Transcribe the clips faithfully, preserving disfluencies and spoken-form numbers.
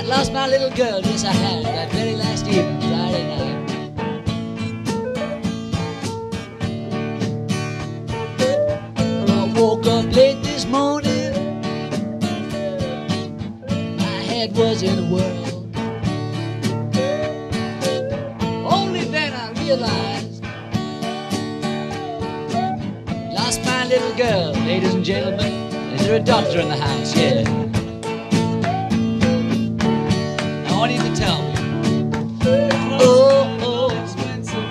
I'd lost my little girl, yes I had, that very last evening, Friday night. I woke up late this morning, my head was in a whirl. Only then I realized, lost my little girl, ladies and gentlemen. Is there a doctor in the house? Yeah. I want you to tell me. Oh, oh, expensive.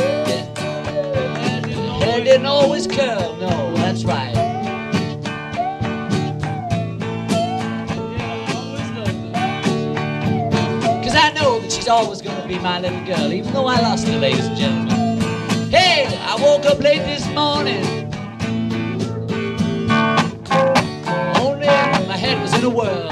Yeah. Hair didn't always curl. No, that's right. Cause I know that she's always gonna be my little girl, even though I lost her, ladies and gentlemen. Hey, I woke up late this morning. Only my head was in a whirl.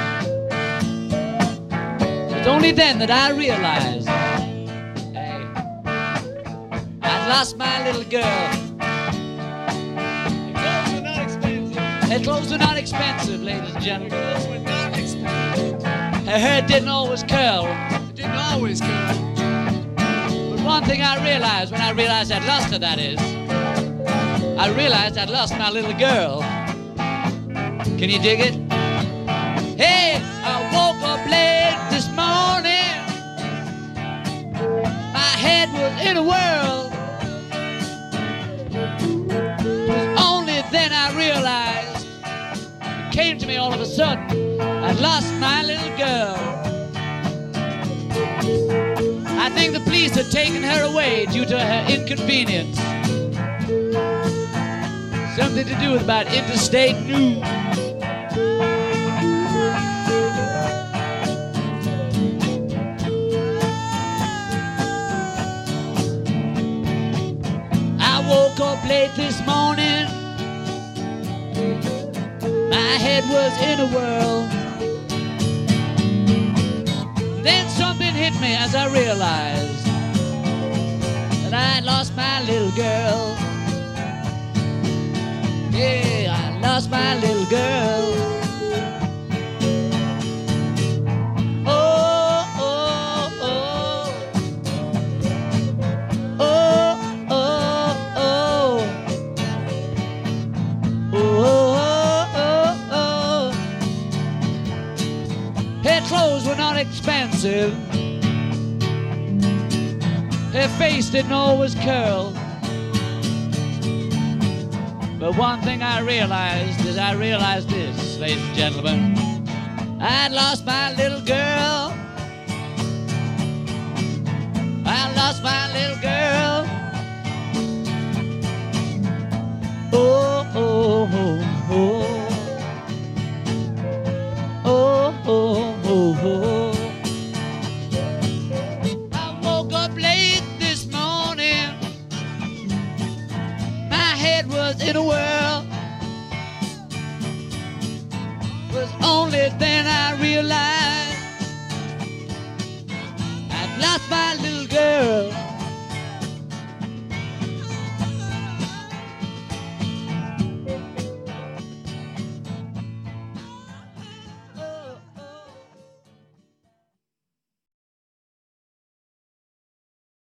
It's only then that I realized, hey, I'd lost my little girl. Her clothes were not expensive. Her clothes were not expensive, ladies and gentlemen. Her clothes were not expensive. Her hair didn't always curl. It didn't always curl. But one thing I realized when I realized I'd lost her, that is, I realized I'd lost my little girl. Can you dig it? Hey, I woke up late this morning. My head was in a whirl. It was only then I realized, it came to me all of a sudden, I'd lost my little girl. I think the police had taken her away due to her inconvenience. Something to do with about interstate news. I woke up late this morning. My head was in a whirl. Then something hit me as I realized that I'd lost my little girl. Yeah, I lost my little girl. Oh, oh, oh. Oh, oh, oh. Oh, oh, oh. Her clothes were not expensive. Her face didn't always curl. But one thing I realized is I realized this, ladies and gentlemen. I'd lost my little girl. I lost my little girl. Oh, oh, oh, oh. Oh, oh, oh, oh. I woke up late this morning. My head was in a whirl. Was only then I realized